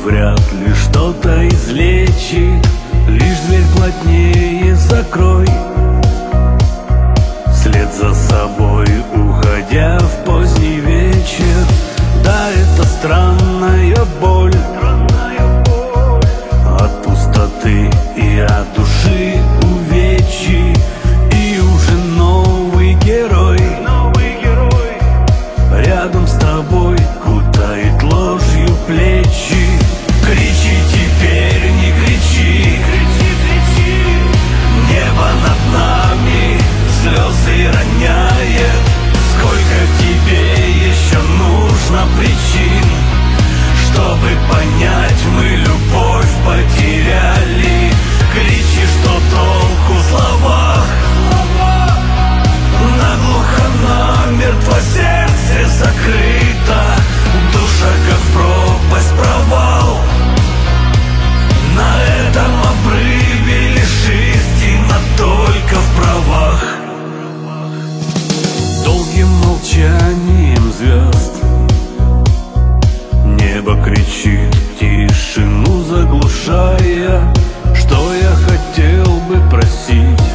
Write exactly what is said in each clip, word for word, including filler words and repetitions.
вряд ли что-то излечит. Лишь дверь плотнее закрой, вслед за собой уходя в поздний вечер. Да, это странная боль от пустоты и от души увечий. И уже новый герой рядом с тобой кутает ложью плечи. Кричи теперь, не кричи, небо над нами слезы роняет. Сколько тебе еще нужно причин, чтобы понять, мы любовь потеряли? Кричи, что толку в словах, наглухо намертво сердце закрыто. Душа как в пропасть, провал, на этом обрыве лишь истина только в правах. Долгим молчанием звезд небо кричит, тишину заглушая. Что я хотел бы просить,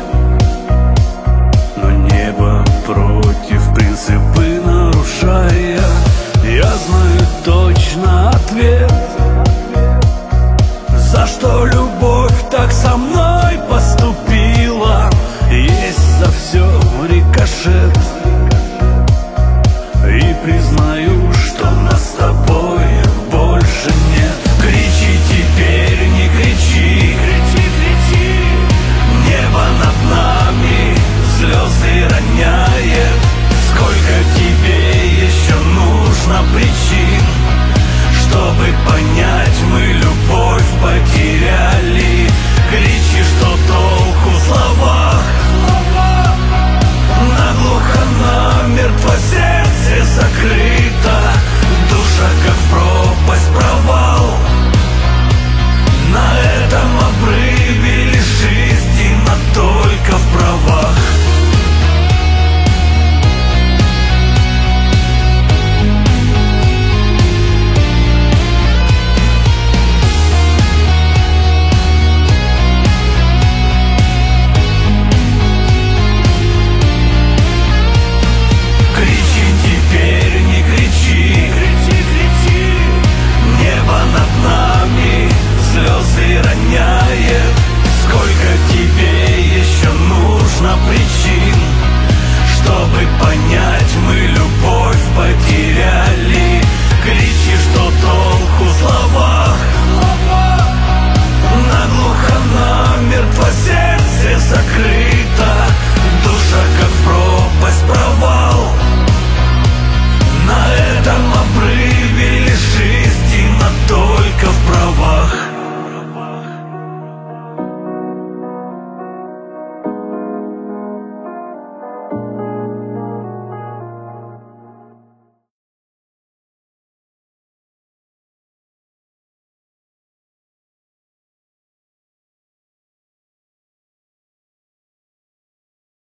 но небо против, принципы нарушая. Я знаю точно ответ, за что любовь так со мной поступила. Есть за все рикошет, и признаю, что нас с тобой больше нет. Кричи теперь, не кричи, небо над нами слезы роняет. Сколько тебе еще нужно причин, чтобы понять,